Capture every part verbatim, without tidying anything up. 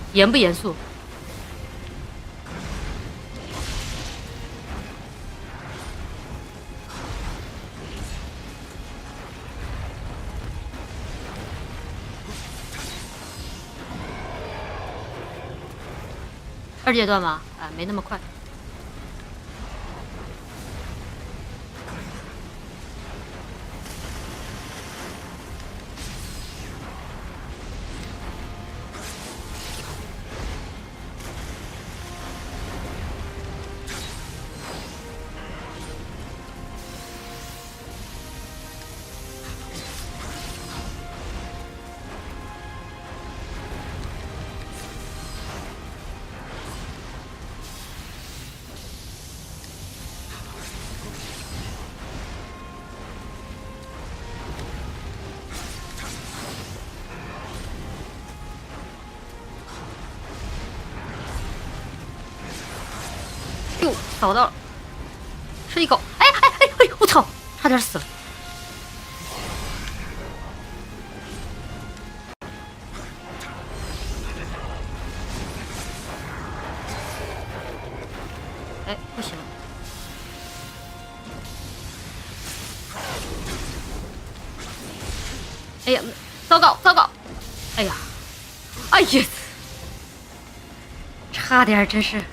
严不严肃？二阶段吗？啊，没那么快。哟，扫到了，吃一口！哎哎哎哎！我操，差点死了！哎，不行！哎呀，糟糕糟糕！哎呀，哎呀，差点真是。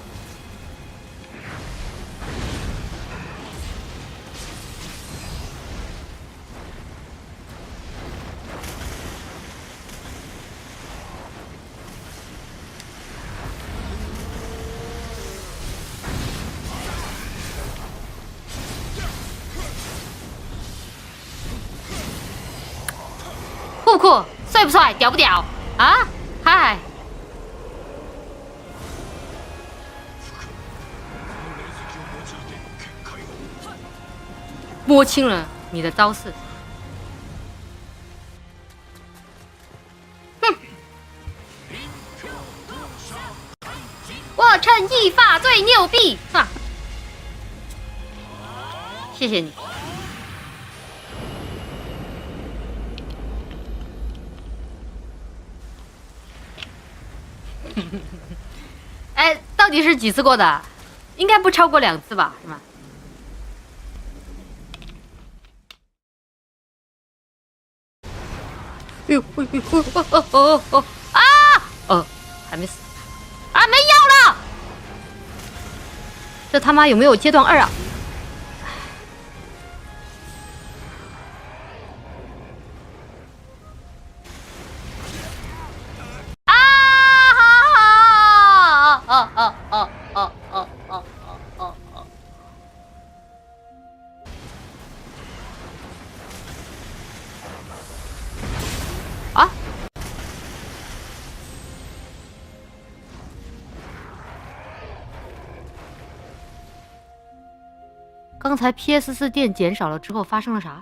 酷酷，帅不帅？屌不屌？啊？嗨！摸清了你的招式。哼！我趁一发最牛逼！哈！谢谢你。哎，到底是几次过的？应该不超过两次吧？是吗？哎呦，哎呦，哦哦哦哦啊！哦，还没死啊！没药了！这他妈有没有阶段二啊？啊！哦哦哦哦哦哦哦哦哦！啊！刚才 P S 四 电减少了之后发生了啥？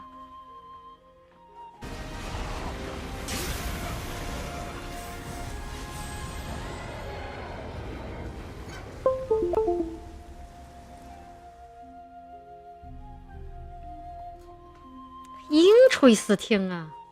鹰垂四听啊！